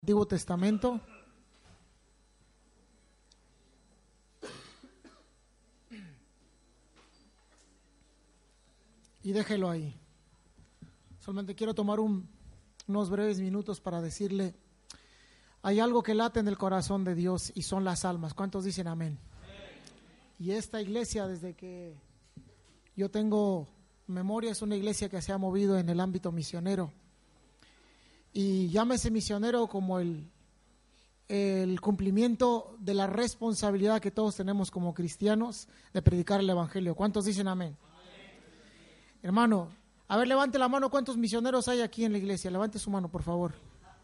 Antiguo Testamento. Y déjelo ahí. Solamente quiero tomar unos breves minutos para decirle, hay algo que late en el corazón de Dios y son las almas. ¿Cuántos dicen amén? Y esta iglesia, desde que yo tengo memoria, es una iglesia que se ha movido en el ámbito misionero. Y llámese misionero como el cumplimiento de la responsabilidad que todos tenemos como cristianos de predicar el evangelio. ¿Cuántos dicen amén? Hermano, a ver, levante la mano. ¿Cuántos misioneros hay aquí en la iglesia? Levante su mano, por favor.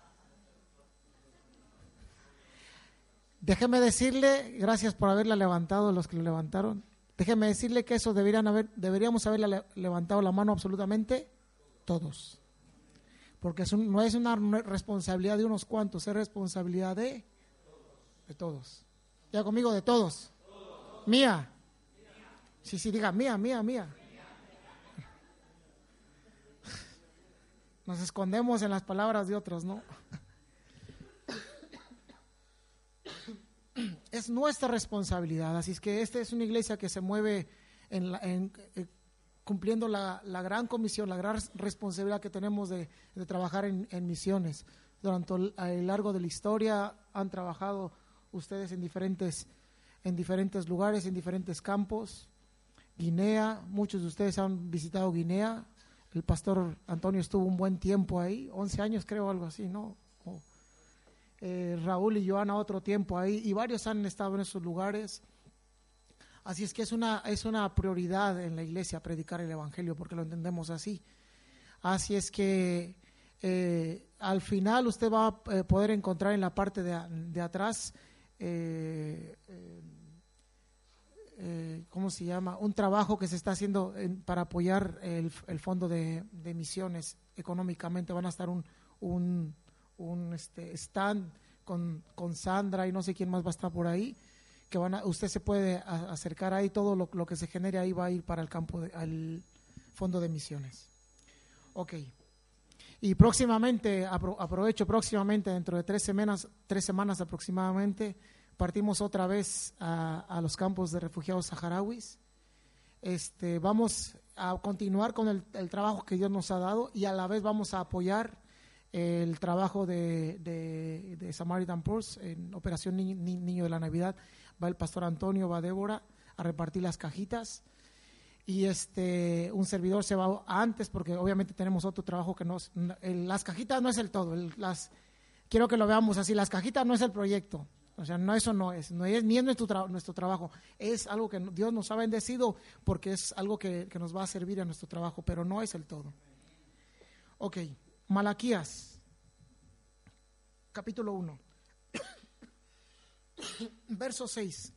Déjeme decirle, gracias por haberla levantado, los que lo levantaron. Déjeme decirle que eso deberíamos haberla levantado la mano absolutamente todos. Porque no es una responsabilidad de unos cuantos, es responsabilidad de todos. Ya conmigo, de todos. Mía. Sí, diga mía. Nos escondemos en las palabras de otros, ¿no? Es nuestra responsabilidad, así es que esta es una iglesia que se mueve cumpliendo la gran comisión, la gran responsabilidad que tenemos de trabajar en misiones. Durante el largo de la historia han trabajado ustedes en diferentes lugares, en diferentes campos. Guinea, muchos de ustedes han visitado Guinea. El pastor Antonio estuvo un buen tiempo ahí, 11 años creo, algo así, ¿no? Raúl y Joana otro tiempo ahí, y varios han estado en esos lugares. Así es que es una prioridad en la iglesia predicar el evangelio, porque lo entendemos así. Así es que al final usted va a poder encontrar en la parte de atrás, ¿cómo se llama? Un trabajo que se está haciendo para apoyar el fondo de misiones económicamente. Van a estar un stand con Sandra y no sé quién más va a estar por ahí, que usted se puede acercar ahí, todo lo que se genere ahí va a ir para el campo al fondo de misiones. Ok. Y próximamente, aprovecho próximamente, dentro de 3 semanas aproximadamente, partimos otra vez a los campos de refugiados saharauis. Vamos a continuar con el trabajo que Dios nos ha dado, y a la vez vamos a apoyar el trabajo de Samaritan Purse en Operación Niño de la Navidad. Va el pastor Antonio, va Débora a repartir las cajitas, y un servidor se va antes, porque obviamente tenemos otro trabajo que las cajitas no es el todo. Quiero que lo veamos así, las cajitas no es el proyecto. O sea, ni es nuestro trabajo. Es algo que Dios nos ha bendecido, porque es algo que nos va a servir a nuestro trabajo, pero no es el todo. Ok, Malaquías, capítulo 1, verso 6.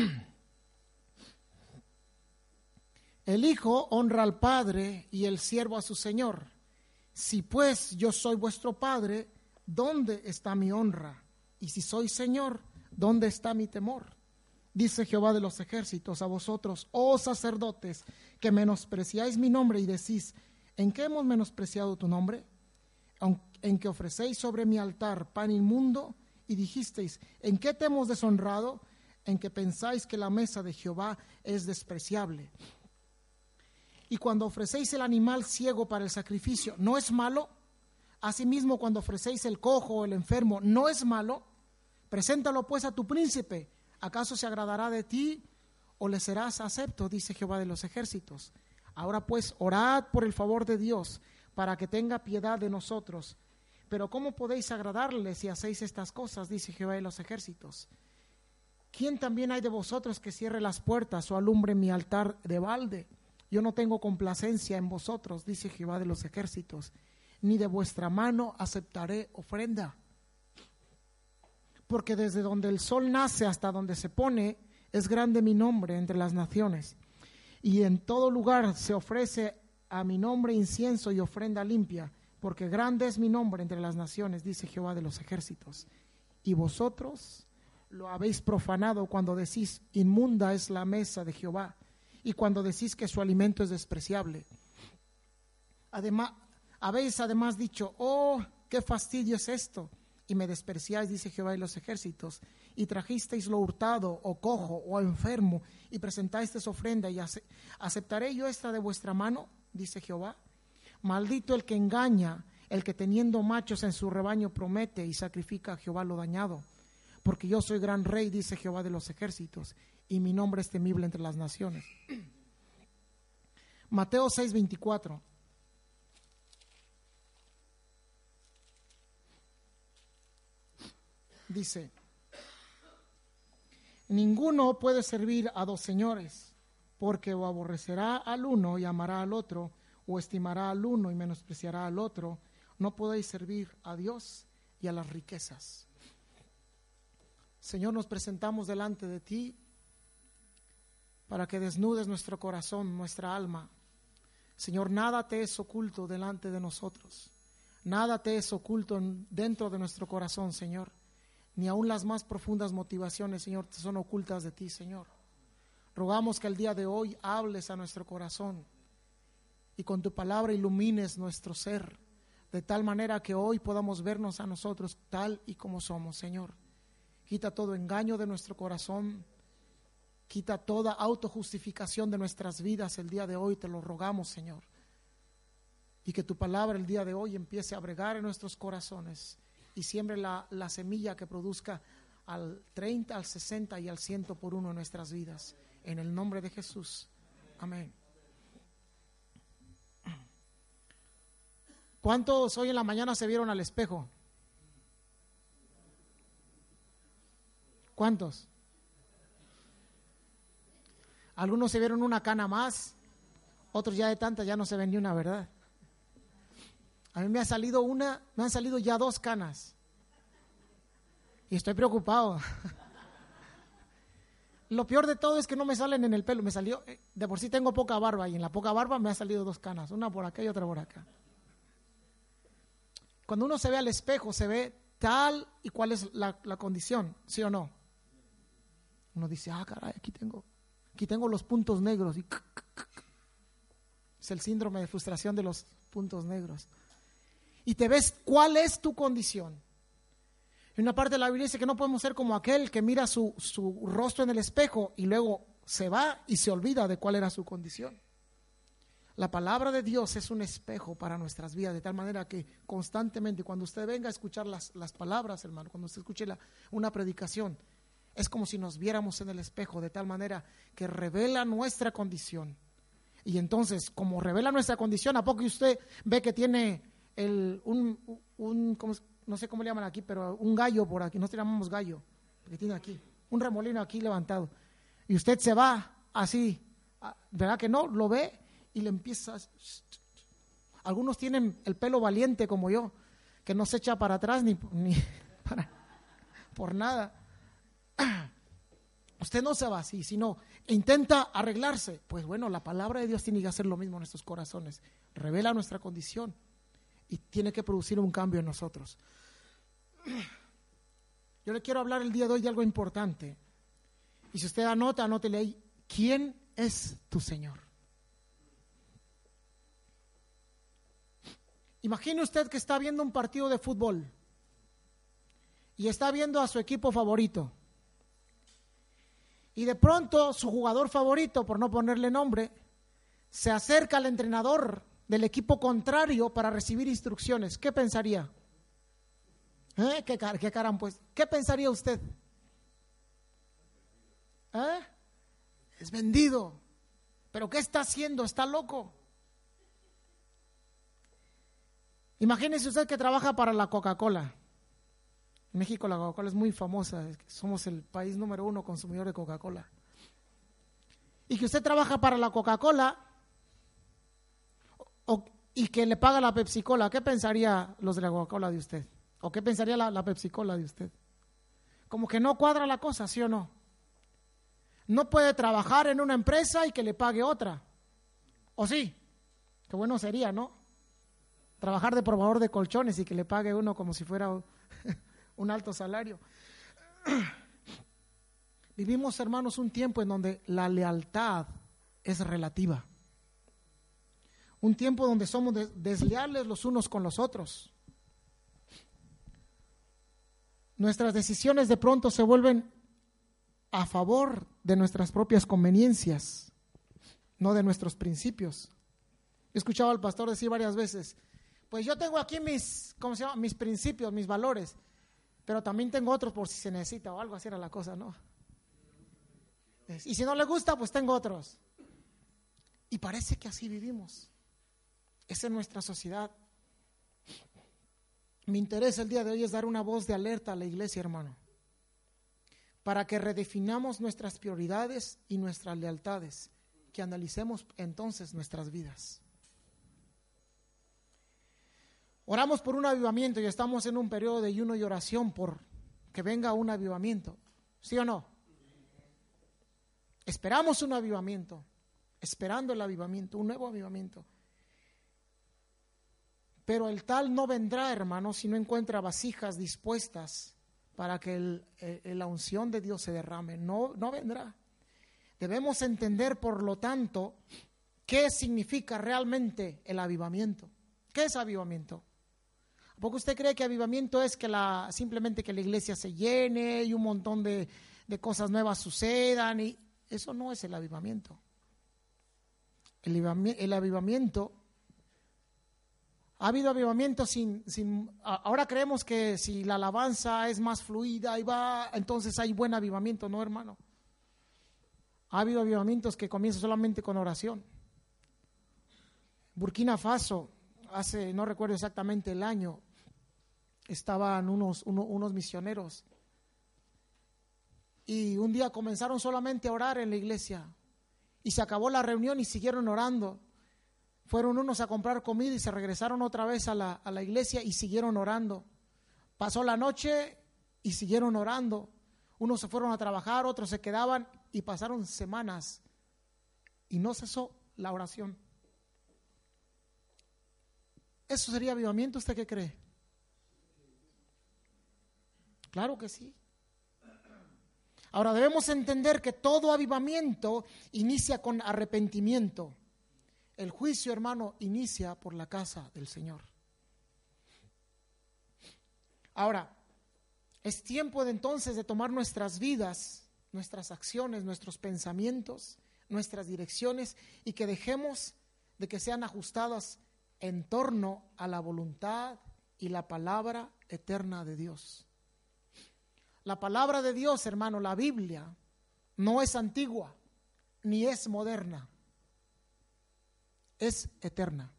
El hijo honra al padre y el siervo a su señor. Si pues yo soy vuestro padre, ¿dónde está mi honra? Y si soy señor, ¿dónde está mi temor? Dice Jehová de los ejércitos a vosotros, oh sacerdotes, que menospreciáis mi nombre y decís, ¿en qué hemos menospreciado tu nombre? En que ofrecéis sobre mi altar pan inmundo, y dijisteis, ¿en qué te hemos deshonrado? En que pensáis que la mesa de Jehová es despreciable. Y cuando ofrecéis el animal ciego para el sacrificio, ¿no es malo? Asimismo, cuando ofrecéis el cojo o el enfermo, ¿no es malo? Preséntalo pues a tu príncipe. ¿Acaso se agradará de ti o le serás acepto? Dice Jehová de los ejércitos. Ahora pues, orad por el favor de Dios, para que tenga piedad de nosotros. Pero ¿cómo podéis agradarle si hacéis estas cosas? Dice Jehová de los ejércitos. ¿Quién también hay de vosotros que cierre las puertas o alumbre mi altar de balde? Yo no tengo complacencia en vosotros, dice Jehová de los ejércitos, ni de vuestra mano aceptaré ofrenda. Porque desde donde el sol nace hasta donde se pone, es grande mi nombre entre las naciones. Y en todo lugar se ofrece a mi nombre incienso y ofrenda limpia, porque grande es mi nombre entre las naciones, dice Jehová de los ejércitos. Y vosotros lo habéis profanado cuando decís, inmunda es la mesa de Jehová, y cuando decís que su alimento es despreciable. Habéis además dicho, oh, qué fastidio es esto, y me despreciáis, dice Jehová de los ejércitos, y trajisteis lo hurtado, o cojo, o enfermo, y presentasteis ofrenda, y ¿aceptaré yo esta de vuestra mano? Dice Jehová. Maldito el que engaña, el que teniendo machos en su rebaño promete y sacrifica a Jehová lo dañado. Porque yo soy gran rey, dice Jehová de los ejércitos, y mi nombre es temible entre las naciones. Mateo 6:24. Dice: ninguno puede servir a dos señores, porque o aborrecerá al uno y amará al otro, o estimará al uno y menospreciará al otro. No podéis servir a Dios y a las riquezas. Señor, nos presentamos delante de ti para que desnudes nuestro corazón, nuestra alma. Señor, nada te es oculto delante de nosotros. Nada te es oculto dentro de nuestro corazón, Señor. Ni aun las más profundas motivaciones, Señor, te son ocultas de ti, Señor. Rogamos que el día de hoy hables a nuestro corazón y con tu palabra ilumines nuestro ser, de tal manera que hoy podamos vernos a nosotros tal y como somos, Señor. Quita todo engaño de nuestro corazón, quita toda autojustificación de nuestras vidas el día de hoy, te lo rogamos, Señor. Y que tu palabra el día de hoy empiece a bregar en nuestros corazones y siembre la semilla que produzca al 30, al 60 y al 100 por uno en nuestras vidas. En el nombre de Jesús. Amén. ¿Cuántos hoy en la mañana se vieron al espejo? ¿Cuántos? Algunos se vieron una cana más, otros ya de tantas ya no se ven ni una, ¿verdad? A mí me han salido ya 2 canas y estoy preocupado. Lo peor de todo es que no me salen en el pelo, me salió, de por sí tengo poca barba y en la poca barba me han salido 2 canas, una por acá y otra por acá. Cuando uno se ve al espejo se ve tal y cual es la condición, ¿sí o no? Uno dice, caray, aquí tengo los puntos negros. Y es el síndrome de frustración de los puntos negros. Y te ves cuál es tu condición. En una parte de la Biblia dice que no podemos ser como aquel que mira su rostro en el espejo y luego se va y se olvida de cuál era su condición. La palabra de Dios es un espejo para nuestras vidas, de tal manera que constantemente cuando usted venga a escuchar las palabras, hermano, cuando usted escuche una predicación, es como si nos viéramos en el espejo, de tal manera que revela nuestra condición. Y entonces, como revela nuestra condición, ¿a poco usted ve que tiene no sé cómo le llaman aquí, pero un gallo por aquí? Nosotros llamamos gallo, porque tiene aquí un remolino aquí levantado. Y usted se va así, ¿verdad que no? Lo ve y le empieza. Algunos tienen el pelo valiente como yo, que no se echa para atrás ni por nada. Usted no se va así, sino intenta arreglarse. Pues bueno, la palabra de Dios tiene que hacer lo mismo en nuestros corazones. Revela nuestra condición y tiene que producir un cambio en nosotros. Yo le quiero hablar el día de hoy de algo importante. Y si usted anótele ahí, ¿quién es tu Señor? Imagine usted que está viendo un partido de fútbol y está viendo a su equipo favorito. Y de pronto su jugador favorito, por no ponerle nombre, se acerca al entrenador del equipo contrario para recibir instrucciones. ¿Qué pensaría? ¿Qué caramba, pues? ¿Qué pensaría usted? Es vendido. ¿Pero qué está haciendo? ¿Está loco? Imagínese usted que trabaja para la Coca-Cola. En México la Coca-Cola es muy famosa, somos el país número 1 consumidor de Coca-Cola. Y que usted trabaja para la Coca-Cola y que le paga la Pepsi-Cola, ¿qué pensaría los de la Coca-Cola de usted? ¿O qué pensaría la Pepsi-Cola de usted? Como que no cuadra la cosa, ¿sí o no? No puede trabajar en una empresa y que le pague otra. ¿O sí? Qué bueno sería, ¿no? Trabajar de probador de colchones y que le pague uno como si fuera un alto salario. Vivimos, hermanos, un tiempo en donde la lealtad es relativa. Un tiempo donde somos desleales los unos con los otros. nuestras decisiones de pronto se vuelven a favor de nuestras propias conveniencias, no de nuestros principios. He escuchado al pastor decir varias veces, pues yo tengo aquí mis principios, mis valores, pero también tengo otros por si se necesita o algo, así era la cosa, ¿no? Y si no le gusta, pues tengo otros. Y parece que así vivimos. Esa es nuestra sociedad. Mi interés el día de hoy es dar una voz de alerta a la iglesia, hermano, para que redefinamos nuestras prioridades y nuestras lealtades, que analicemos entonces nuestras vidas. Oramos por un avivamiento y estamos en un periodo de ayuno y oración por que venga un avivamiento, ¿sí o no? Esperamos un avivamiento, esperando el avivamiento, un nuevo avivamiento. Pero el tal no vendrá, hermano, si no encuentra vasijas dispuestas para que la unción de Dios se derrame. No vendrá. Debemos entender, por lo tanto, qué significa realmente el avivamiento. ¿Qué es avivamiento? ¿A poco usted cree que avivamiento es que simplemente que la iglesia se llene y un montón de cosas nuevas sucedan? Y eso no es el avivamiento. El avivamiento, ha habido avivamiento ahora creemos que si la alabanza es más fluida y va, entonces hay buen avivamiento. No, hermano. Ha habido avivamientos que comienzan solamente con oración. Burkina Faso, no recuerdo exactamente el año, estaban unos misioneros y un día comenzaron solamente a orar en la iglesia y se acabó la reunión y siguieron orando. Fueron unos a comprar comida y se regresaron otra vez a la iglesia y siguieron orando. Pasó la noche y siguieron orando. Unos se fueron a trabajar, otros se quedaban y pasaron semanas y no cesó la oración. ¿Eso sería avivamiento? ¿Usted qué cree? Claro que sí. Ahora debemos entender que todo avivamiento inicia con arrepentimiento. El juicio, hermano, inicia por la casa del Señor. Ahora, es tiempo entonces de tomar nuestras vidas, nuestras acciones, nuestros pensamientos, nuestras direcciones y que dejemos de que sean ajustadas en torno a la voluntad y la palabra eterna de Dios. La palabra de Dios, hermano, la Biblia, no es antigua ni es moderna, es eterna.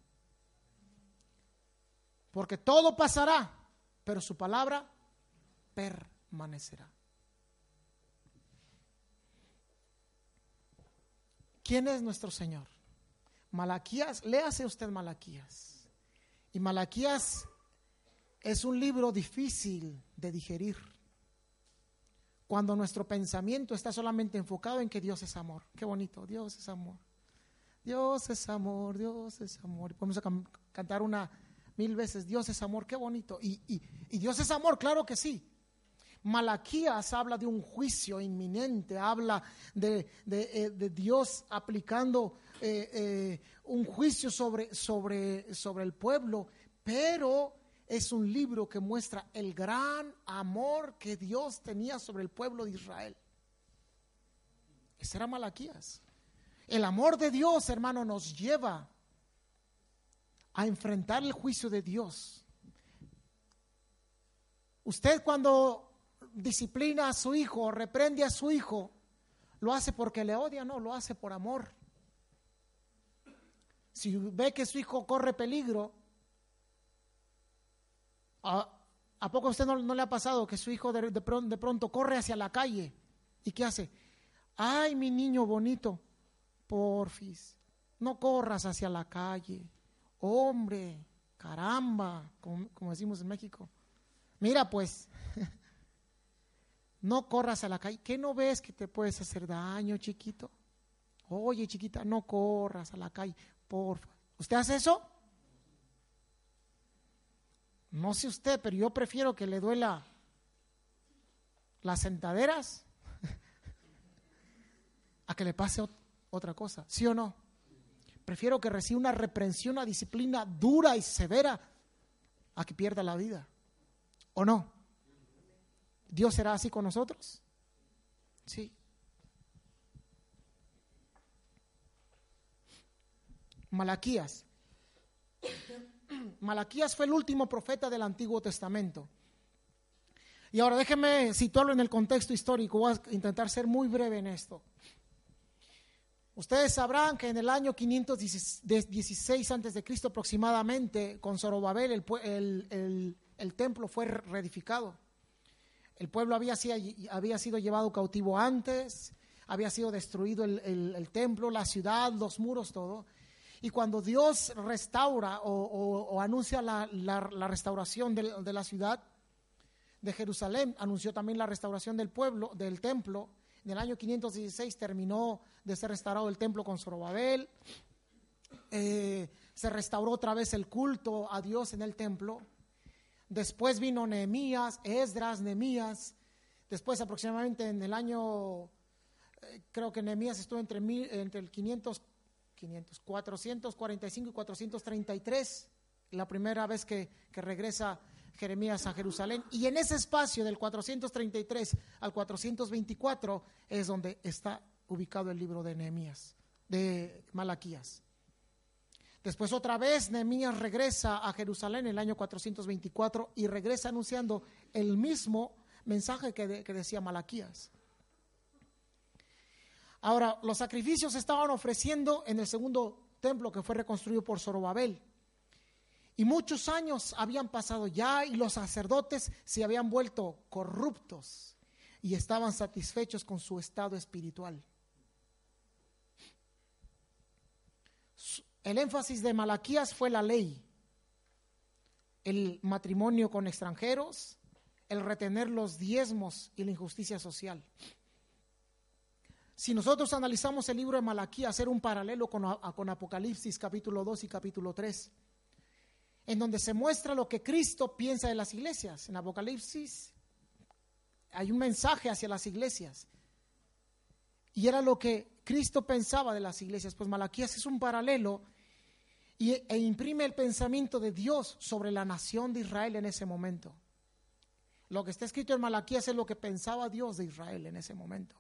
Porque todo pasará, pero su palabra permanecerá. ¿Quién es nuestro Señor? Malaquías, léase usted Malaquías. Y Malaquías es un libro difícil de digerir cuando nuestro pensamiento está solamente enfocado en que Dios es amor. Qué bonito, Dios es amor. Dios es amor, Dios es amor. Y podemos cantar 1000 veces, Dios es amor, qué bonito. Y Dios es amor, claro que sí. Malaquías habla de un juicio inminente, habla de Dios aplicando un juicio sobre el pueblo, pero es un libro que muestra el gran amor que Dios tenía sobre el pueblo de Israel. Ese era Malaquías. El amor de Dios, hermano, nos lleva a enfrentar el juicio de Dios. Usted cuando disciplina a su hijo, reprende a su hijo, ¿lo hace porque le odia? No, lo hace por amor. Si ve que su hijo corre peligro, ¿a poco a usted no le ha pasado que su hijo de pronto corre hacia la calle? ¿Y qué hace? Ay, mi niño bonito, porfis, no corras hacia la calle. Hombre, caramba, como decimos en México. Mira pues, no corras a la calle. ¿Qué no ves que te puedes hacer daño, chiquito? Oye, chiquita, no corras a la calle, porfa. ¿Usted hace eso? No sé usted, pero yo prefiero que le duela las sentaderas a que le pase otra cosa, ¿sí o no? Prefiero que reciba una reprensión, una disciplina dura y severa a que pierda la vida, ¿o no? ¿Dios será así con nosotros? Sí. Malaquías. Malaquías fue el último profeta del Antiguo Testamento. Y ahora déjenme situarlo en el contexto histórico. Voy a intentar ser muy breve en esto. Ustedes sabrán que en el año 516 a.C. aproximadamente, con Zorobabel, el templo fue reedificado. El pueblo había sido llevado cautivo antes, había sido destruido el templo, la ciudad, los muros, todo. Y cuando Dios restaura o anuncia la restauración de la ciudad de Jerusalén, anunció también la restauración del templo. En el año 516 terminó de ser restaurado el templo con Zorobabel. Se restauró otra vez el culto a Dios en el templo. Después vino Nehemías, Esdras, Nehemías. Después aproximadamente en el año, creo que Nehemías estuvo entre el 445 y 433, la primera vez que regresa Jeremías a Jerusalén. Y en ese espacio del 433 al 424 es donde está ubicado el libro de Nehemías, de Malaquías. Después otra vez Nehemías regresa a Jerusalén en el año 424 y regresa anunciando el mismo mensaje que decía Malaquías. Ahora, los sacrificios se estaban ofreciendo en el segundo templo que fue reconstruido por Zorobabel. Y muchos años habían pasado ya y los sacerdotes se habían vuelto corruptos y estaban satisfechos con su estado espiritual. El énfasis de Malaquías fue la ley, el matrimonio con extranjeros, el retener los diezmos y la injusticia social. Si nosotros analizamos el libro de Malaquías, hacer un paralelo con Apocalipsis capítulo 2 y capítulo 3, en donde se muestra lo que Cristo piensa de las iglesias. En Apocalipsis hay un mensaje hacia las iglesias y era lo que Cristo pensaba de las iglesias. Pues Malaquías es un paralelo e imprime el pensamiento de Dios sobre la nación de Israel en ese momento. Lo que está escrito en Malaquías es lo que pensaba Dios de Israel en ese momento.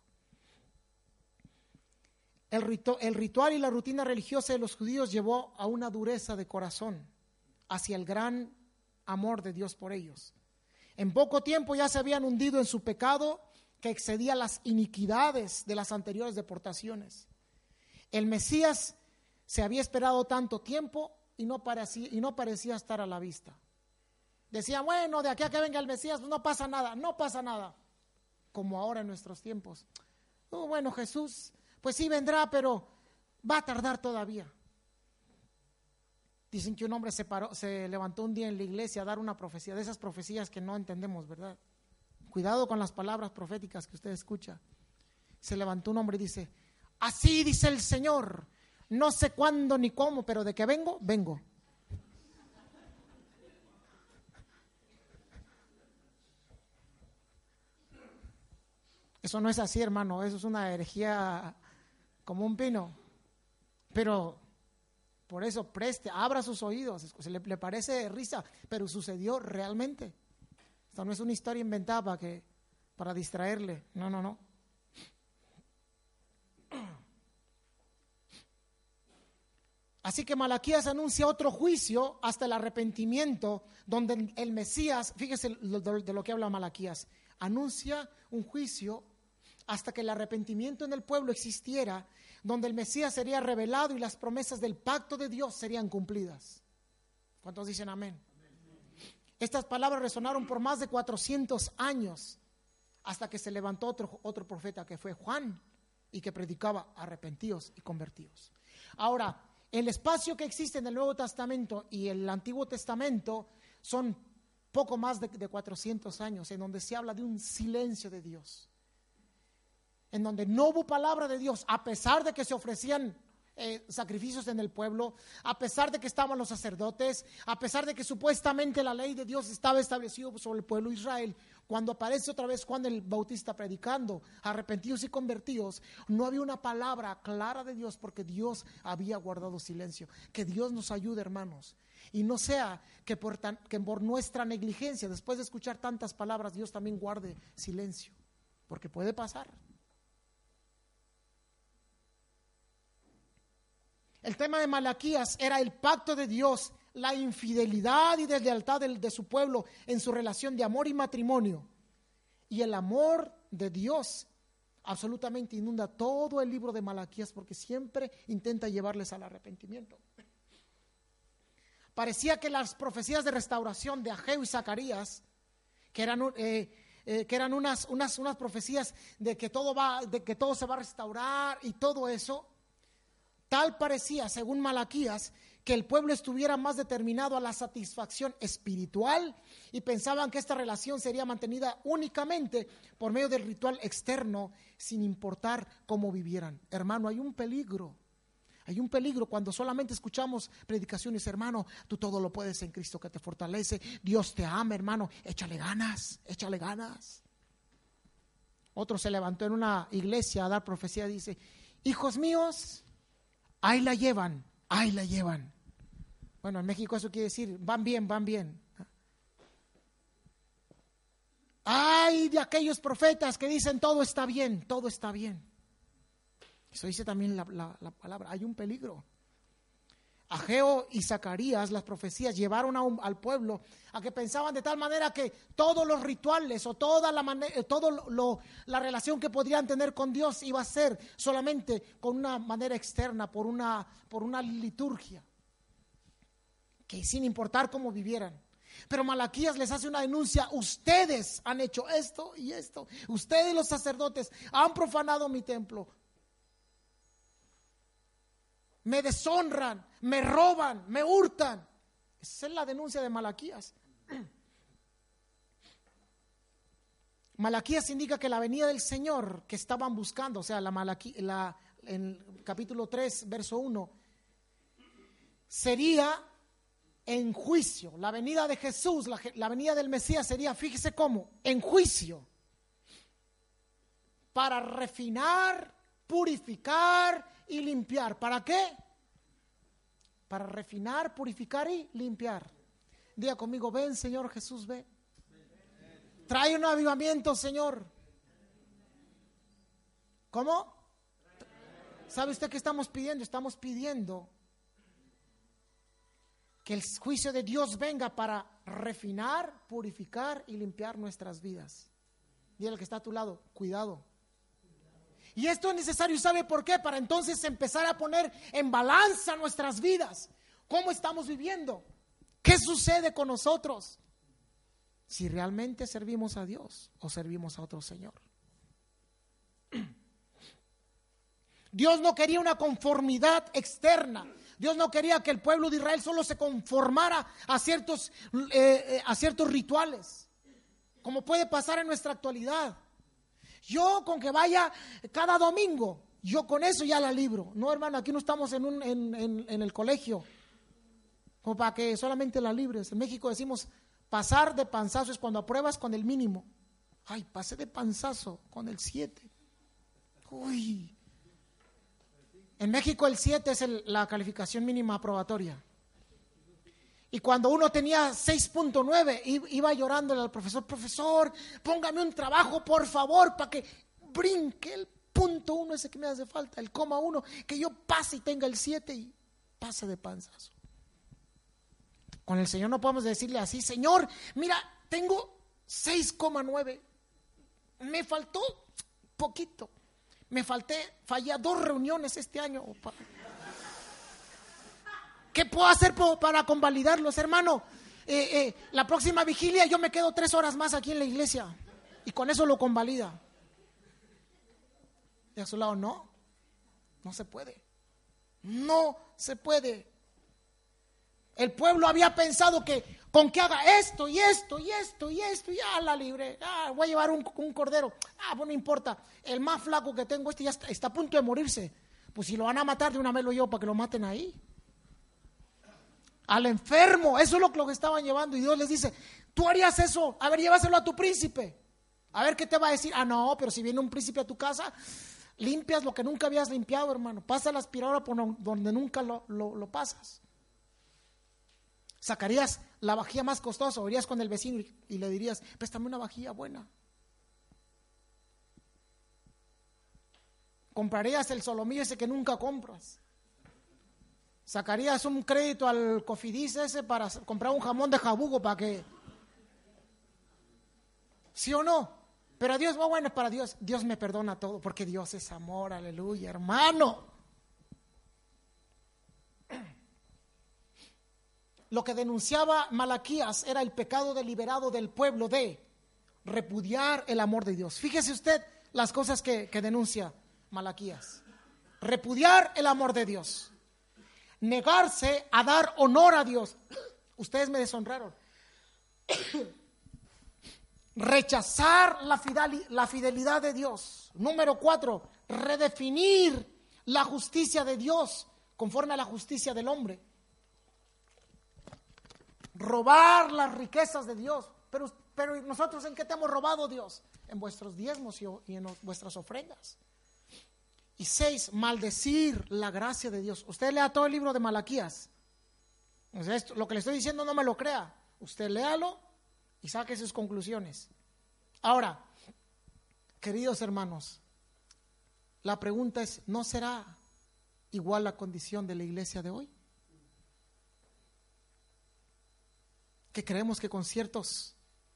El ritual y la rutina religiosa de los judíos llevó a una dureza de corazón hacia el gran amor de Dios por ellos. En poco tiempo ya se habían hundido en su pecado que excedía las iniquidades de las anteriores deportaciones. El Mesías se había esperado tanto tiempo y no parecía estar a la vista. Decían, bueno, de aquí a que venga el Mesías no pasa nada, como ahora en nuestros tiempos. Bueno, Jesús, pues sí vendrá, pero va a tardar todavía. Dicen que un hombre se levantó un día en la iglesia a dar una profecía, de esas profecías que no entendemos, ¿verdad? Cuidado con las palabras proféticas que usted escucha. Se levantó un hombre y dice, así dice el Señor, no sé cuándo ni cómo, pero de que vengo, vengo. Eso no es así, hermano, eso es una herejía como un pino. Pero por eso abra sus oídos. Se le parece risa, pero sucedió realmente. Esta no es una historia inventada para distraerle. No. Así que Malaquías anuncia otro juicio hasta el arrepentimiento, donde el Mesías, fíjese de lo que habla Malaquías, anuncia un juicio hasta que el arrepentimiento en el pueblo existiera, donde el Mesías sería revelado y las promesas del pacto de Dios serían cumplidas. ¿Cuántos dicen amén? Estas palabras resonaron por más de 400 años hasta que se levantó otro profeta que fue Juan y que predicaba arrepentidos y convertidos. Ahora, el espacio que existe en el Nuevo Testamento y el Antiguo Testamento son poco más de 400 años en donde se habla de un silencio de Dios, en donde no hubo palabra de Dios, a pesar de que se ofrecían sacrificios en el pueblo, a pesar de que estaban los sacerdotes, a pesar de que supuestamente la ley de Dios estaba establecida sobre el pueblo de Israel. Cuando aparece otra vez Juan el Bautista predicando, arrepentidos y convertidos, no había una palabra clara de Dios porque Dios había guardado silencio. Que Dios nos ayude, hermanos, Y no sea que por nuestra negligencia, después de escuchar tantas palabras, Dios también guarde silencio, porque puede pasar. El tema de Malaquías era el pacto de Dios, la infidelidad y deslealtad de su pueblo en su relación de amor y matrimonio. Y el amor de Dios absolutamente inunda todo el libro de Malaquías, porque siempre intenta llevarles al arrepentimiento. Parecía que las profecías de restauración de Ageo y Zacarías, que eran unas profecías de que todo se va a restaurar y todo eso, tal parecía, según Malaquías, que el pueblo estuviera más determinado a la satisfacción espiritual y pensaban que esta relación sería mantenida únicamente por medio del ritual externo, sin importar cómo vivieran. Hermano, hay un peligro cuando solamente escuchamos predicaciones. Hermano, tú todo lo puedes en Cristo que te fortalece. Dios te ama, hermano, échale ganas. Otro se levantó en una iglesia a dar profecía, dice: hijos míos, ahí la llevan. Bueno, en México eso quiere decir, van bien. Ay de aquellos profetas que dicen todo está bien. Eso dice también la palabra. Hay un peligro. Ageo y Zacarías, las profecías llevaron al pueblo a que pensaban de tal manera que todos los rituales o toda la relación que podrían tener con Dios iba a ser solamente con una manera externa, por una liturgia, que sin importar cómo vivieran. Pero Malaquías les hace una denuncia: ustedes han hecho esto y esto, ustedes los sacerdotes han profanado mi templo, me deshonran, me roban, me hurtan. Esa es la denuncia de Malaquías. Malaquías indica que la venida del Señor que estaban buscando, o sea, en capítulo 3, verso 1, sería en juicio. La venida de Jesús, la venida del Mesías sería, fíjese cómo, en juicio, para refinar, purificar y limpiar. ¿Para qué? Para refinar, purificar y limpiar. Diga conmigo: ven, Señor Jesús, ven. Trae un avivamiento, Señor. ¿Cómo? ¿Sabe usted qué estamos pidiendo? Estamos pidiendo que el juicio de Dios venga para refinar, purificar y limpiar nuestras vidas. Dile al que está a tu lado: cuidado. Y esto es necesario, ¿sabe por qué? Para entonces empezar a poner en balanza nuestras vidas. ¿Cómo estamos viviendo? ¿Qué sucede con nosotros? Si realmente servimos a Dios o servimos a otro señor. Dios no quería una conformidad externa. Dios no quería que el pueblo de Israel solo se conformara a ciertos rituales, como puede pasar en nuestra actualidad. Yo con que vaya cada domingo, yo con eso ya la libro. No, hermano, aquí no estamos en el colegio como para que solamente la libres. En México decimos pasar de panzazo es cuando apruebas con el mínimo. Ay, pasé de panzazo con el 7. Uy. En México el 7 es la calificación mínima aprobatoria. Y cuando uno tenía 6.9, iba llorándole al profesor: profesor, póngame un trabajo, por favor, para que brinque el punto 1 ese que me hace falta, el coma 1, que yo pase y tenga el 7 y pase de panzazo. Con el Señor no podemos decirle así: Señor, mira, tengo 6,9, me faltó poquito, fallé a 2 reuniones este año. ¿Qué puedo hacer para convalidarlos, hermano? La próxima vigilia yo me quedo 3 horas más aquí en la iglesia y con eso lo convalida. Y a su lado: no se puede. El pueblo había pensado que con que haga esto y esto y esto y esto, ya la libre. Voy a llevar un cordero. Pues no importa, el más flaco que tengo ya está a punto de morirse. Pues si lo van a matar, de una vez lo llevo para que lo maten ahí. Al enfermo, eso es lo que estaban llevando. Y Dios les dice: tú harías eso, a ver, llévaselo a tu príncipe, a ver qué te va a decir. No, pero si viene un príncipe a tu casa, limpias lo que nunca habías limpiado, hermano. Pasa la aspiradora por donde nunca lo pasas. Sacarías la vajilla más costosa, o irías con el vecino y le dirías, préstame una vajilla buena. Comprarías el solomillo ese que nunca compras. Sacarías un crédito al Cofidis ese para comprar un jamón de jabugo para que... ¿Sí o no? Pero Dios, bueno, para Dios, Dios me perdona todo porque Dios es amor, aleluya, hermano. Lo que denunciaba Malaquías era el pecado deliberado del pueblo de repudiar el amor de Dios. Fíjese usted las cosas que denuncia Malaquías. Repudiar el amor de Dios. Negarse a dar honor a Dios. Ustedes me deshonraron. Rechazar la fidelidad de Dios. Número 4, redefinir la justicia de Dios conforme a la justicia del hombre. Robar las riquezas de Dios. Pero nosotros, ¿en qué te hemos robado, Dios? En vuestros diezmos y en vuestras ofrendas. Y 6, maldecir la gracia de Dios. Usted lea todo el libro de Malaquías. O sea, lo que le estoy diciendo no me lo crea. Usted léalo y saque sus conclusiones. Ahora, queridos hermanos, la pregunta es, ¿no será igual la condición de la iglesia de hoy? Que creemos que con ciertas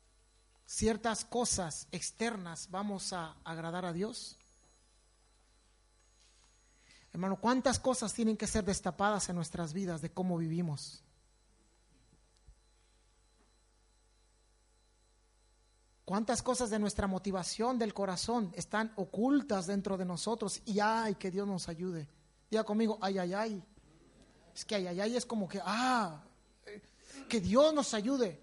cosas externas vamos a agradar a Dios. Hermano, ¿cuántas cosas tienen que ser destapadas en nuestras vidas de cómo vivimos? ¿Cuántas cosas de nuestra motivación del corazón están ocultas dentro de nosotros? Y ay, que Dios nos ayude. Diga conmigo, ay, ay, ay. Es que ay, ay, ay es como que, que Dios nos ayude.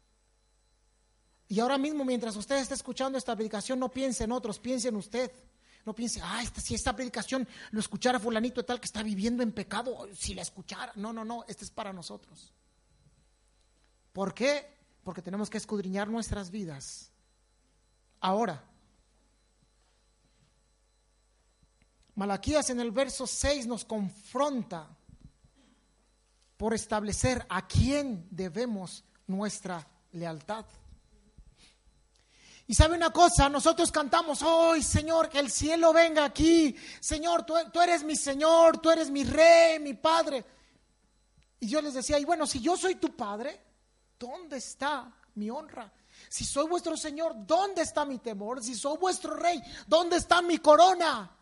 Y ahora mismo, mientras usted esté escuchando esta predicación, no piense en otros, piense en usted. No piense, si esta predicación lo escuchara fulanito de tal que está viviendo en pecado, si la escuchara. No, este es para nosotros. ¿Por qué? Porque tenemos que escudriñar nuestras vidas. Ahora, Malaquías en el verso 6 nos confronta por establecer a quién debemos nuestra lealtad. Y sabe una cosa, nosotros cantamos, ¡ay, Señor, que el cielo venga aquí! Señor, tú eres mi Señor, tú eres mi Rey, mi Padre. Y yo les decía, y bueno, si yo soy tu Padre, ¿dónde está mi honra? Si soy vuestro Señor, ¿dónde está mi temor? Si soy vuestro Rey, ¿dónde está mi corona?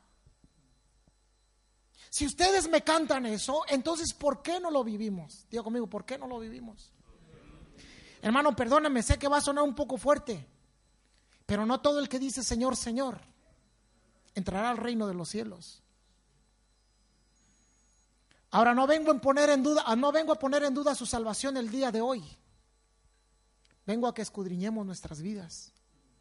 Si ustedes me cantan eso, entonces ¿por qué no lo vivimos? Diga conmigo, ¿por qué no lo vivimos? Hermano, perdóname, sé que va a sonar un poco fuerte, pero no todo el que dice Señor, Señor, entrará al reino de los cielos. Ahora no vengo a poner en duda su salvación el día de hoy. Vengo a que escudriñemos nuestras vidas.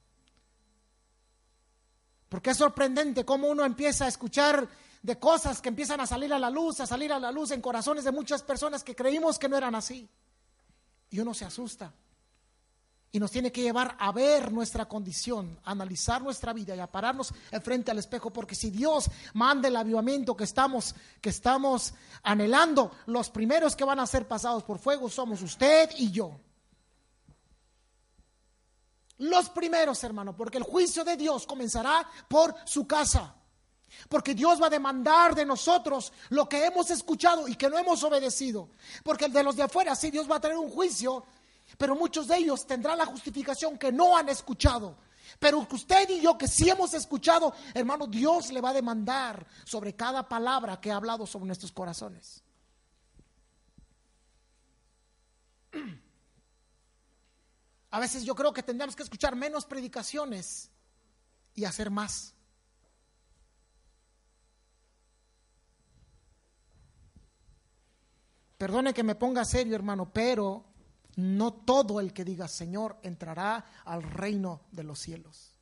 Porque es sorprendente cómo uno empieza a escuchar de cosas que empiezan a salir a la luz en corazones de muchas personas que creímos que no eran así. Y uno se asusta. Y nos tiene que llevar a ver nuestra condición, a analizar nuestra vida y a pararnos frente al espejo, porque si Dios manda el avivamiento que estamos anhelando, los primeros que van a ser pasados por fuego somos usted y yo. Los primeros, hermano, porque el juicio de Dios comenzará por su casa. Porque Dios va a demandar de nosotros lo que hemos escuchado y que no hemos obedecido. Porque el de los de afuera, sí, Dios va a traer un juicio, pero muchos de ellos tendrán la justificación que no han escuchado. Pero usted y yo que sí hemos escuchado, hermano, Dios le va a demandar sobre cada palabra que ha hablado sobre nuestros corazones. A veces yo creo que tendríamos que escuchar menos predicaciones y hacer más. Perdone que me ponga serio, hermano, pero no todo el que diga Señor entrará al reino de los cielos.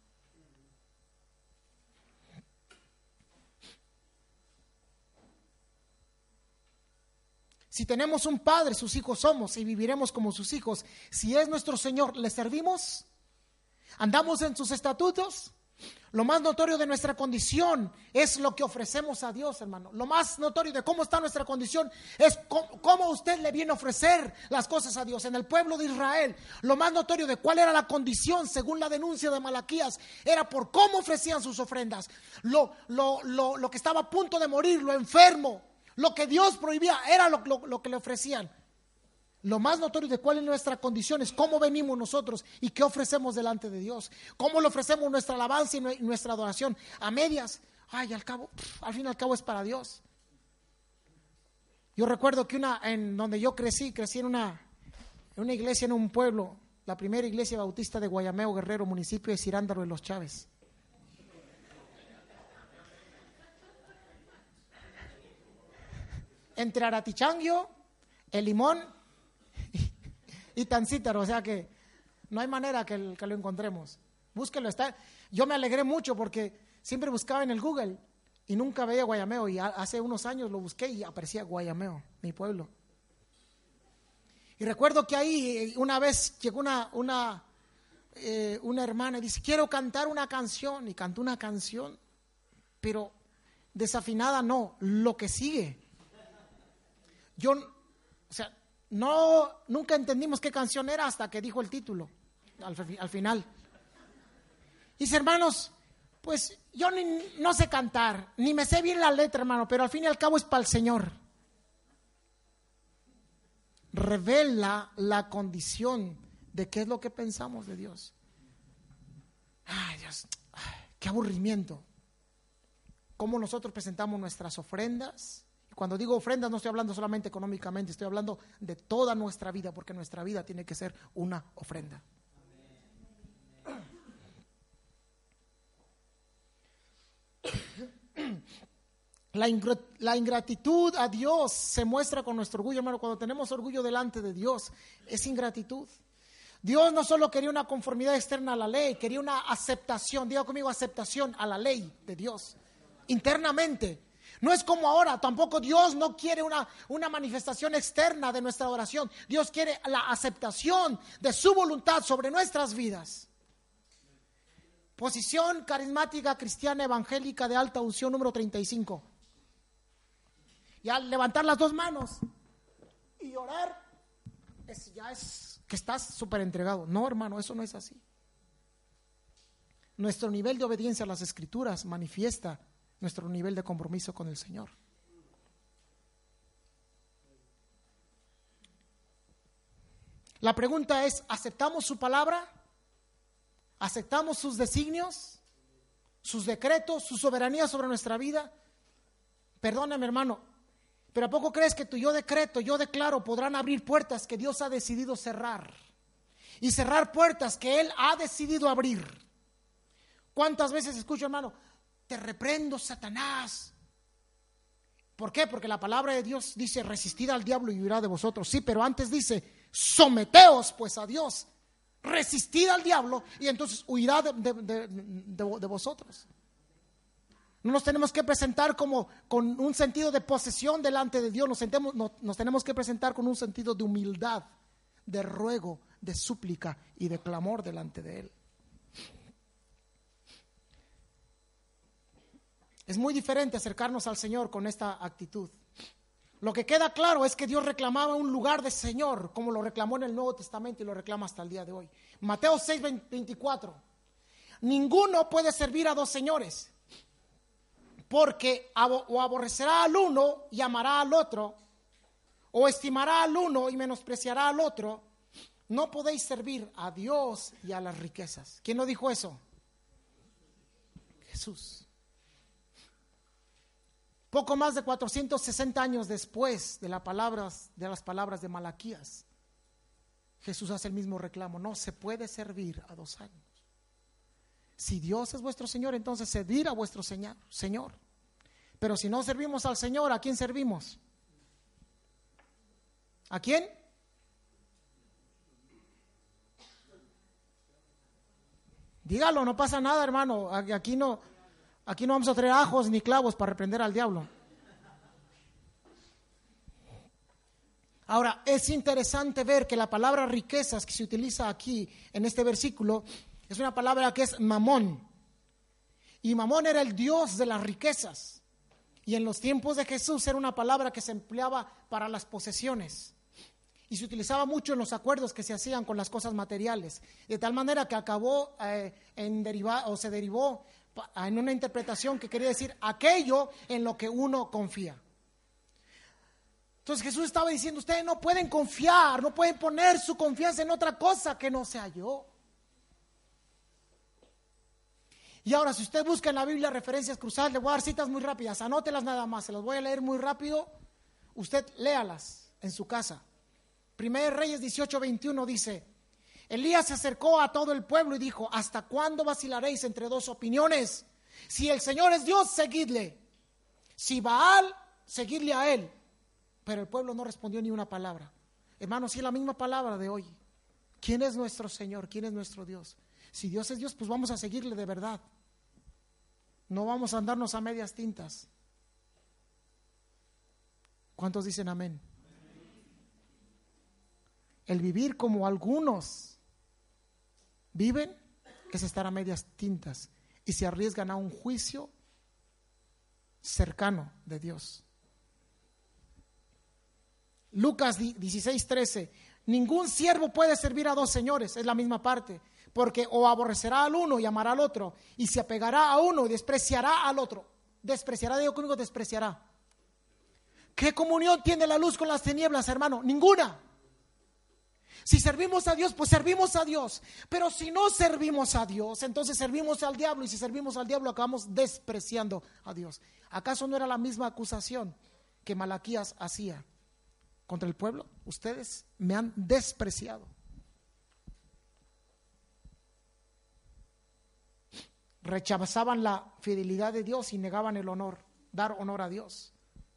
Si tenemos un Padre, sus hijos somos y viviremos como sus hijos. Si es nuestro Señor, ¿le servimos? ¿Andamos en sus estatutos? Lo más notorio de nuestra condición es lo que ofrecemos a Dios, hermano. Lo más notorio de cómo está nuestra condición es cómo usted le viene a ofrecer las cosas a Dios. En el pueblo de Israel, lo más notorio de cuál era la condición, según la denuncia de Malaquías, era por cómo ofrecían sus ofrendas. Lo que estaba a punto de morir, lo enfermo, lo que Dios prohibía, era lo que le ofrecían. Lo más notorio de cuál es nuestra condición es cómo venimos nosotros y qué ofrecemos delante de Dios. Cómo le ofrecemos nuestra alabanza y nuestra adoración. A medias, al fin y al cabo es para Dios. Yo recuerdo que en donde yo crecí en una iglesia en un pueblo, la primera iglesia bautista de Guayameo, Guerrero, municipio de Cirándaro de los Chávez. Entre Aratichanguio, El Limón y Tancítaro, o sea que no hay manera que lo encontremos. Búsquelo, está. Yo me alegré mucho porque siempre buscaba en el Google y nunca veía Guayameo, y hace unos años lo busqué y aparecía Guayameo, mi pueblo. Y recuerdo que ahí una vez llegó una hermana y dice: quiero cantar una canción, y cantó una canción, pero desafinada no, lo que sigue. Nunca entendimos qué canción era hasta que dijo el título al final. Dice: hermanos, pues yo no sé cantar, ni me sé bien la letra, hermano, pero al fin y al cabo es para el Señor. Revela la condición de qué es lo que pensamos de Dios. Ay, Dios, qué aburrimiento. Cómo nosotros presentamos nuestras ofrendas. Cuando digo ofrendas no estoy hablando solamente económicamente, estoy hablando de toda nuestra vida, porque nuestra vida tiene que ser una ofrenda. La ingratitud a Dios se muestra con nuestro orgullo, hermano. Cuando tenemos orgullo delante de Dios, es ingratitud. Dios no solo quería una conformidad externa a la ley, quería una aceptación, diga conmigo, aceptación a la ley de Dios, internamente. No es como ahora, tampoco Dios no quiere una manifestación externa de nuestra oración. Dios quiere la aceptación de su voluntad sobre nuestras vidas. Posición carismática cristiana evangélica de alta unción número 35. Y al levantar las dos manos y orar, ya es que estás súper entregado. No, hermano, eso no es así. Nuestro nivel de obediencia a las Escrituras manifiesta nuestro nivel de compromiso con el Señor. La pregunta es: ¿aceptamos su palabra? ¿Aceptamos sus designios, sus decretos, su soberanía sobre nuestra vida? Perdóname, hermano, pero ¿a poco crees que tu yo decreto, yo declaro podrán abrir puertas que Dios ha decidido cerrar? Y cerrar puertas que Él ha decidido abrir. ¿Cuántas veces escucho, hermano? Te reprendo, Satanás. ¿Por qué? Porque la palabra de Dios dice: resistid al diablo y huirá de vosotros. Sí, pero antes dice: someteos pues a Dios, resistid al diablo y entonces huirá de vosotros. No nos tenemos que presentar como con un sentido de posesión delante de Dios. Nos tenemos que presentar con un sentido de humildad, de ruego, de súplica y de clamor delante de Él. Es muy diferente acercarnos al Señor con esta actitud. Lo que queda claro es que Dios reclamaba un lugar de Señor, como lo reclamó en el Nuevo Testamento y lo reclama hasta el día de hoy. Mateo 6:24. Ninguno puede servir a dos señores, porque o aborrecerá al uno y amará al otro, o estimará al uno y menospreciará al otro. No podéis servir a Dios y a las riquezas. ¿Quién lo dijo eso? Jesús. Poco más de 460 años después de las palabras de Malaquías, Jesús hace el mismo reclamo. No se puede servir a dos años. Si Dios es vuestro Señor, entonces servir a vuestro Señor. Pero si no servimos al Señor, ¿a quién servimos? ¿A quién? Dígalo, no pasa nada, hermano. Aquí no vamos a traer ajos ni clavos para reprender al diablo. Ahora, es interesante ver que la palabra riquezas que se utiliza aquí en este versículo es una palabra que es mamón. Y Mamón era el dios de las riquezas. Y en los tiempos de Jesús era una palabra que se empleaba para las posesiones. Y se utilizaba mucho en los acuerdos que se hacían con las cosas materiales. De tal manera que acabó se derivó en una interpretación que quería decir aquello en lo que uno confía. Entonces Jesús estaba diciendo, ustedes no pueden confiar, no pueden poner su confianza en otra cosa que no sea yo. Y ahora, si usted busca en la Biblia referencias cruzadas, le voy a dar citas muy rápidas, anótelas nada más, se las voy a leer muy rápido, usted léalas en su casa. 1 Reyes 18:21 dice, Elías se acercó a todo el pueblo y dijo, ¿hasta cuándo vacilaréis entre dos opiniones? Si el Señor es Dios, seguidle. Si Baal, seguidle a él. Pero el pueblo no respondió ni una palabra. Hermanos, sí es la misma palabra de hoy. ¿Quién es nuestro Señor? ¿Quién es nuestro Dios? Si Dios es Dios, pues vamos a seguirle de verdad. No vamos a andarnos a medias tintas. ¿Cuántos dicen amén? El vivir como algunos viven es estar a medias tintas y se arriesgan a un juicio cercano de Dios. Lucas 16:13, ningún siervo puede servir a dos señores, es la misma parte, porque o aborrecerá al uno y amará al otro, y se apegará a uno y despreciará al otro. Despreciará, digo conmigo, despreciará. ¿Qué comunión tiene la luz con las tinieblas, hermano? Ninguna. Si servimos a Dios, pues servimos a Dios. Pero si no servimos a Dios, entonces servimos al diablo. Y si servimos al diablo, acabamos despreciando a Dios. ¿Acaso no era la misma acusación que Malaquías hacía contra el pueblo? Ustedes me han despreciado. Rechazaban la fidelidad de Dios y negaban el honor, dar honor a Dios.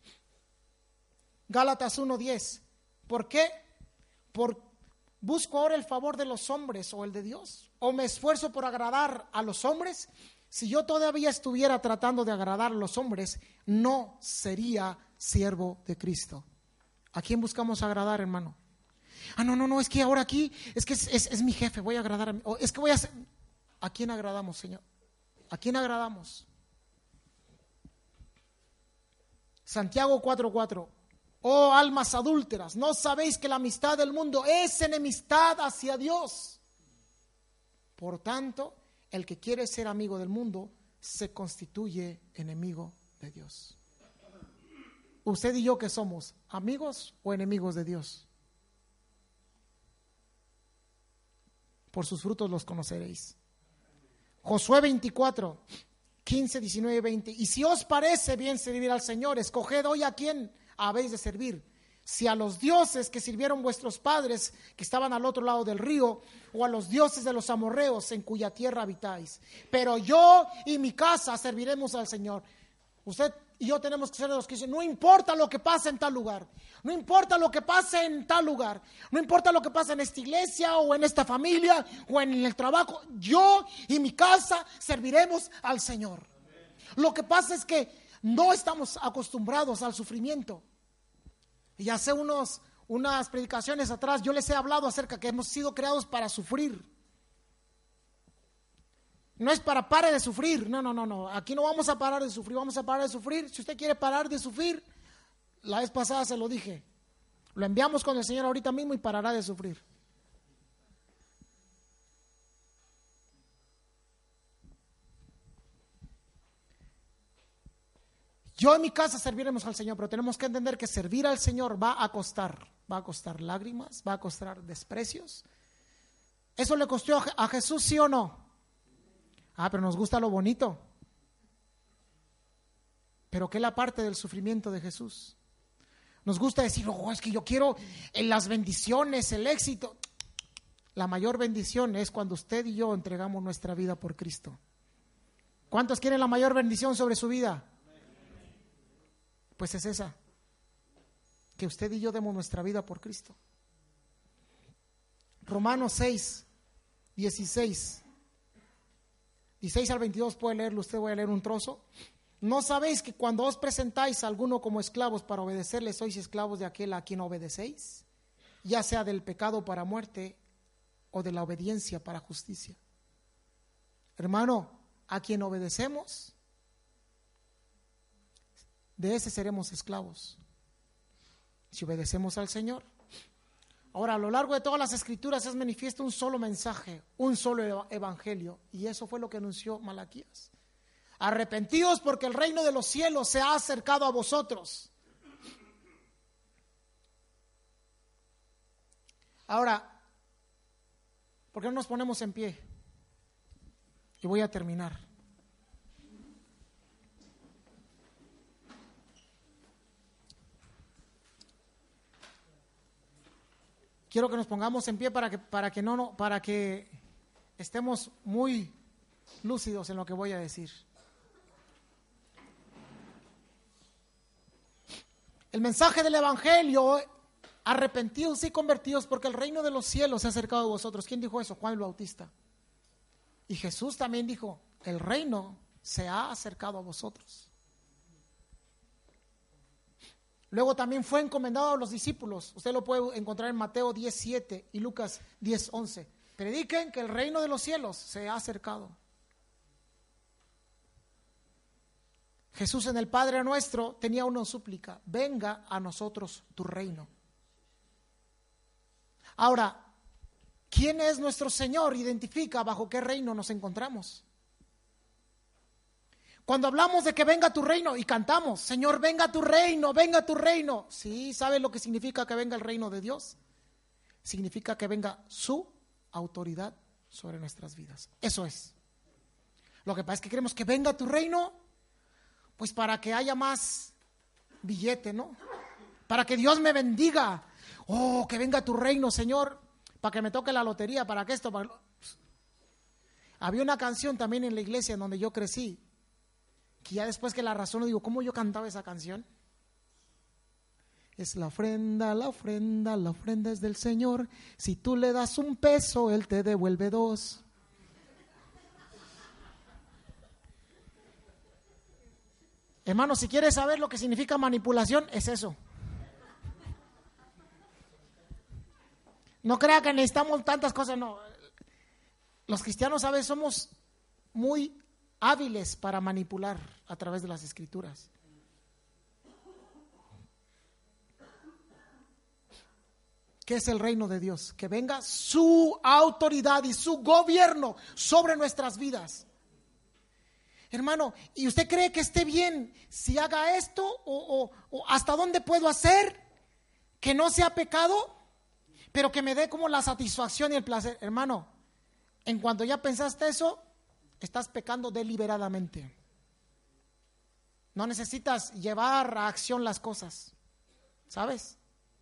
Gálatas 1:10. ¿Por qué? ¿Busco ahora el favor de los hombres o el de Dios? ¿O me esfuerzo por agradar a los hombres? Si yo todavía estuviera tratando de agradar a los hombres, no sería siervo de Cristo. ¿A quién buscamos agradar, hermano? No, es que ahora aquí, es que es mi jefe, voy a agradar a mí. O es que voy a hacer... ¿A quién agradamos, Señor? ¿A quién agradamos? Santiago 4:4. Oh almas adúlteras, ¿no sabéis que la amistad del mundo es enemistad hacia Dios? Por tanto, el que quiere ser amigo del mundo se constituye enemigo de Dios. ¿Usted y yo qué somos? ¿Amigos o enemigos de Dios? Por sus frutos los conoceréis. Josué 24, 15, 19 y 20. Y si os parece bien servir al Señor, escoged hoy a quién habéis de servir, si a los dioses que sirvieron vuestros padres que estaban al otro lado del río, o a los dioses de los amorreos en cuya tierra habitáis. Pero yo y mi casa serviremos al Señor. Usted y yo tenemos que ser de los que dicen, no importa lo que pase en tal lugar, no importa lo que pase en tal lugar, no importa lo que pase en esta iglesia o en esta familia o en el trabajo, yo y mi casa serviremos al Señor. Lo que pasa es que no estamos acostumbrados al sufrimiento. Y hace unas predicaciones atrás yo les he hablado acerca que hemos sido creados para sufrir. No es para pare de sufrir, no. Aquí no vamos a parar de sufrir, vamos a parar de sufrir. Si usted quiere parar de sufrir, la vez pasada se lo dije, lo enviamos con el Señor ahorita mismo y parará de sufrir. Yo en mi casa serviremos al Señor, pero tenemos que entender que servir al Señor va a costar lágrimas, va a costar desprecios. ¿Eso le costó a Jesús, sí o no? Pero nos gusta lo bonito. Pero ¿qué es la parte del sufrimiento de Jesús? Nos gusta decir, es que yo quiero las bendiciones, el éxito. La mayor bendición es cuando usted y yo entregamos nuestra vida por Cristo. ¿Cuántos quieren la mayor bendición sobre su vida? Pues es esa, que usted y yo demos nuestra vida por Cristo. Romanos 6, 16 al 22, puede leerlo usted, voy a leer un trozo. ¿No sabéis que cuando os presentáis a alguno como esclavos para obedecerle, sois esclavos de aquel a quien obedecéis? Ya sea del pecado para muerte o de la obediencia para justicia. Hermano, a quien obedecemos, de ese seremos esclavos. Si obedecemos al Señor. Ahora, a lo largo de todas las escrituras es manifiesto un solo mensaje, un solo evangelio, y eso fue lo que anunció Malaquías. Arrepentíos porque el reino de los cielos se ha acercado a vosotros. Ahora, ¿por qué no nos ponemos en pie? Y voy a terminar. Quiero que nos pongamos en pie para que estemos muy lúcidos en lo que voy a decir. El mensaje del evangelio: arrepentidos y convertidos porque el reino de los cielos se ha acercado a vosotros. ¿Quién dijo eso? Juan el Bautista. Y Jesús también dijo: el reino se ha acercado a vosotros. Luego también fue encomendado a los discípulos. Usted lo puede encontrar en Mateo 10:7 y Lucas 10:11. Prediquen que el reino de los cielos se ha acercado. Jesús en el Padre Nuestro tenía una súplica: venga a nosotros tu reino. Ahora, ¿quién es nuestro Señor? Identifica bajo qué reino nos encontramos. Cuando hablamos de que venga tu reino y cantamos: Señor, venga tu reino, venga tu reino. Sí, ¿sabe lo que significa que venga el reino de Dios? Significa que venga su autoridad sobre nuestras vidas. Eso es. Lo que pasa es que queremos que venga tu reino, pues para que haya más billete, ¿no? Para que Dios me bendiga. Oh, que venga tu reino, Señor, para que me toque la lotería, para que esto. Había una canción también en la iglesia en donde yo crecí, que ya después que la razono digo: ¿cómo yo cantaba esa canción? Es la ofrenda, la ofrenda, la ofrenda es del Señor. Si tú le das un peso, Él te devuelve 2. Hermano, si quieres saber lo que significa manipulación, es eso. No crea que necesitamos tantas cosas, no. Los cristianos a veces somos muy hábiles para manipular a través de las escrituras. ¿Qué es el reino de Dios? Que venga su autoridad y su gobierno sobre nuestras vidas. Hermano, ¿y usted cree que esté bien si haga esto? ¿O hasta dónde puedo hacer que no sea pecado, pero que me dé como la satisfacción y el placer? Hermano, en cuanto ya pensaste eso, estás pecando deliberadamente. No necesitas llevar a acción las cosas, ¿sabes?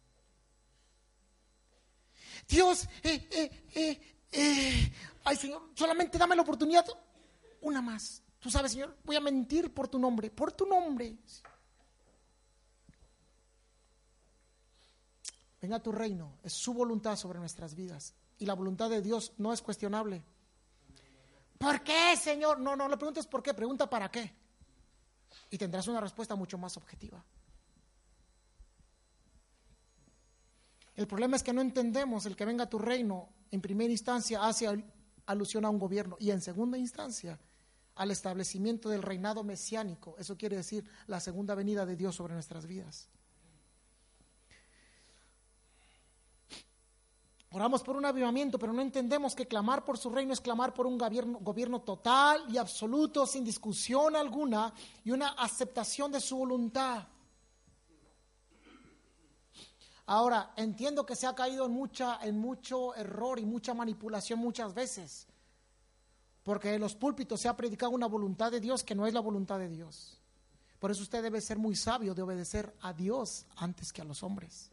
Dios, ay Señor, solamente dame la oportunidad, una más. Tú sabes, Señor, voy a mentir por tu nombre, por tu nombre. Venga tu reino, es su voluntad sobre nuestras vidas. Y la voluntad de Dios no es cuestionable. ¿Por qué, Señor? No le preguntes por qué, pregunta para qué. Y tendrás una respuesta mucho más objetiva. El problema es que no entendemos el que venga tu reino. En primera instancia hace alusión a un gobierno, y en segunda instancia al establecimiento del reinado mesiánico. Eso quiere decir la segunda venida de Dios sobre nuestras vidas. Oramos por un avivamiento, pero no entendemos que clamar por su reino es clamar por un gobierno total y absoluto, sin discusión alguna, y una aceptación de su voluntad. Ahora, entiendo que se ha caído en mucho error y mucha manipulación muchas veces, porque en los púlpitos se ha predicado una voluntad de Dios que no es la voluntad de Dios. Por eso usted debe ser muy sabio de obedecer a Dios antes que a los hombres.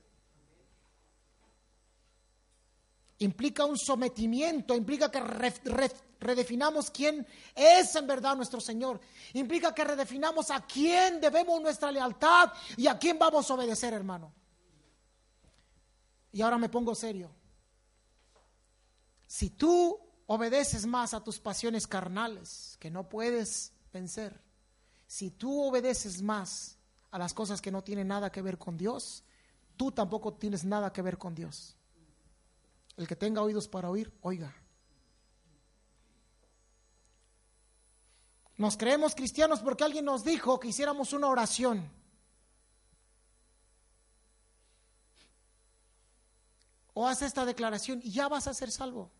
Implica un sometimiento, implica que redefinamos quién es en verdad nuestro Señor. Implica que redefinamos a quién debemos nuestra lealtad y a quién vamos a obedecer, hermano. Y ahora me pongo serio. Si tú obedeces más a tus pasiones carnales que no puedes vencer, si tú obedeces más a las cosas que no tienen nada que ver con Dios, tú tampoco tienes nada que ver con Dios. El que tenga oídos para oír, oiga. Nos creemos cristianos porque alguien nos dijo que hiciéramos una oración. O haz esta declaración y ya vas a ser salvo.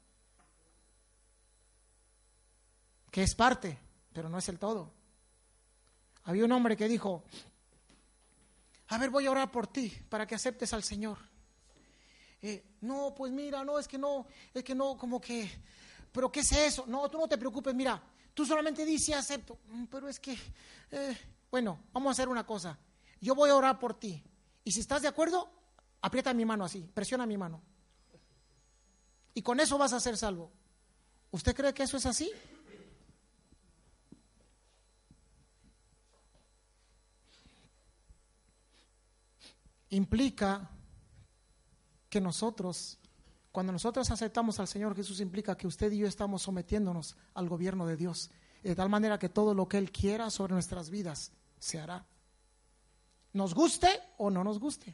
Que es parte, pero no es el todo. Había un hombre que dijo: a ver, voy a orar por ti para que aceptes al Señor. No, pues mira, no, es que no, como que, pero ¿qué es eso? No, tú no te preocupes, mira, tú solamente dices acepto. Pero es que, bueno, vamos a hacer una cosa. Yo voy a orar por ti. Y si estás de acuerdo, aprieta mi mano así, presiona mi mano. Y con eso vas a ser salvo. ¿Usted cree que eso es así? Implica que nosotros, cuando nosotros aceptamos al Señor Jesús, implica que usted y yo estamos sometiéndonos al gobierno de Dios, de tal manera que todo lo que Él quiera sobre nuestras vidas se hará, nos guste o no nos guste.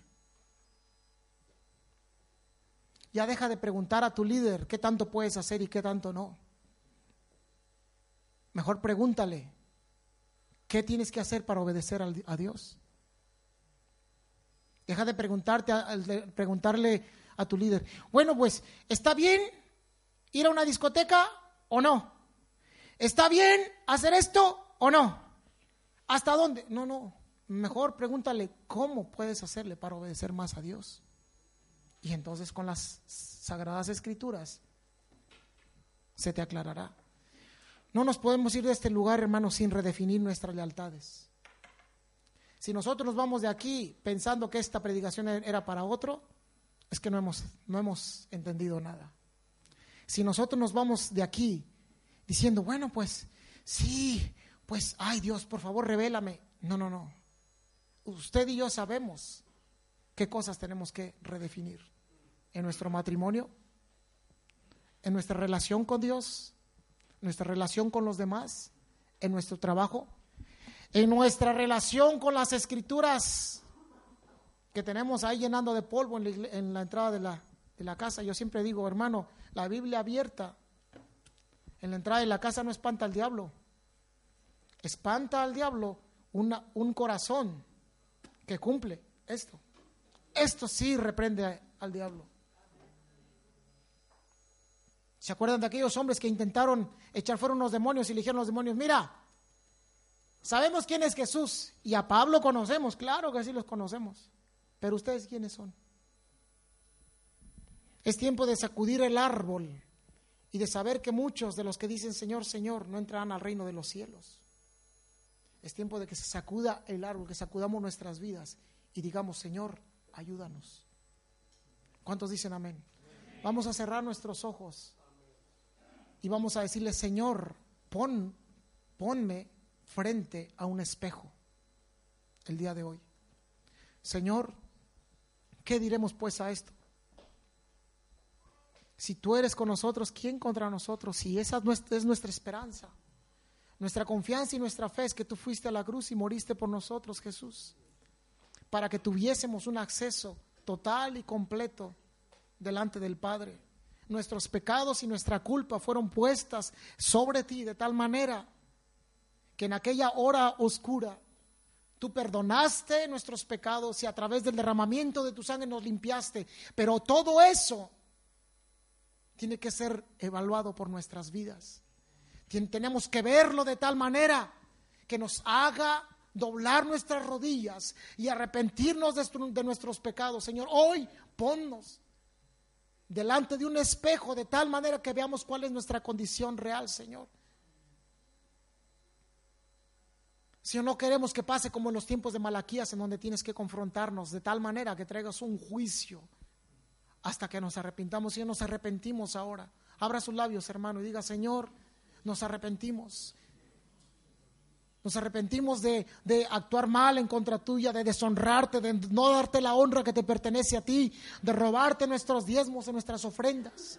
Ya deja de preguntar a tu líder qué tanto puedes hacer y qué tanto no. Mejor pregúntale qué tienes que hacer para obedecer a Dios. Deja de preguntarle a tu líder: bueno, pues, ¿está bien ir a una discoteca o no? ¿Está bien hacer esto o no? ¿Hasta dónde? No. Mejor pregúntale cómo puedes hacerle para obedecer más a Dios. Y entonces con las Sagradas Escrituras se te aclarará. No nos podemos ir de este lugar, hermanos, sin redefinir nuestras lealtades. Si nosotros nos vamos de aquí pensando que esta predicación era para otro, es que no hemos entendido nada. Si nosotros nos vamos de aquí diciendo, bueno, pues sí, pues, ay Dios, por favor, revélame. No. Usted y yo sabemos qué cosas tenemos que redefinir en nuestro matrimonio, en nuestra relación con Dios, nuestra relación con los demás, en nuestro trabajo, en nuestra relación con las Escrituras que tenemos ahí llenando de polvo en la entrada de la casa. Yo siempre digo, hermano, la Biblia abierta en la entrada de la casa no espanta al diablo. Espanta al diablo un corazón que cumple esto. Esto sí reprende al diablo. ¿Se acuerdan de aquellos hombres que intentaron echar fuera unos demonios y le dijeron a los demonios: mira, sabemos quién es Jesús y a Pablo conocemos? Claro que sí los conocemos, pero ¿ustedes quiénes son? Es tiempo de sacudir el árbol y de saber que muchos de los que dicen Señor, Señor no entrarán al reino de los cielos. Es tiempo de que se sacuda el árbol, que sacudamos nuestras vidas y digamos: Señor, ayúdanos. ¿Cuántos dicen amén? Vamos a cerrar nuestros ojos y vamos a decirle: Señor, ponme frente a un espejo el día de hoy. Señor, ¿qué diremos pues a esto? Si tú eres con nosotros, ¿quién contra nosotros? Si esa es nuestra esperanza, nuestra confianza y nuestra fe es que tú fuiste a la cruz y moriste por nosotros, Jesús, para que tuviésemos un acceso total y completo delante del Padre. Nuestros pecados y nuestra culpa fueron puestas sobre ti de tal manera que en aquella hora oscura tú perdonaste nuestros pecados y a través del derramamiento de tu sangre nos limpiaste. Pero todo eso tiene que ser evaluado por nuestras vidas. Tenemos que verlo de tal manera que nos haga doblar nuestras rodillas y arrepentirnos de nuestros pecados. Señor, hoy ponnos delante de un espejo de tal manera que veamos cuál es nuestra condición real, Señor. Si no queremos que pase como en los tiempos de Malaquías, en donde tienes que confrontarnos de tal manera que traigas un juicio hasta que nos arrepintamos. Y nos arrepentimos ahora. Abra sus labios, hermano, y diga: Señor, nos arrepentimos. Nos arrepentimos de actuar mal en contra tuya, de deshonrarte, de no darte la honra que te pertenece a ti, de robarte nuestros diezmos y nuestras ofrendas,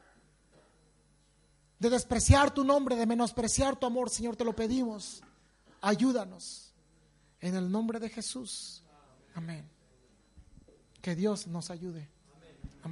de despreciar tu nombre, de menospreciar tu amor. Señor, te lo pedimos. Ayúdanos en el nombre de Jesús. Amén. Que Dios nos ayude.